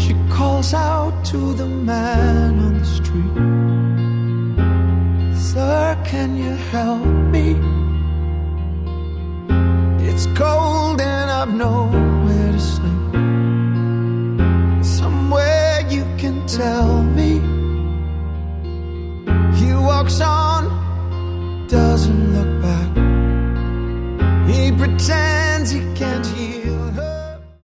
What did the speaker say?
She calls out to the man on the street, "Sir, can you help me? It's cold and I've nowhere to sleep. Somewhere you can tell me." He walks on, doesn't look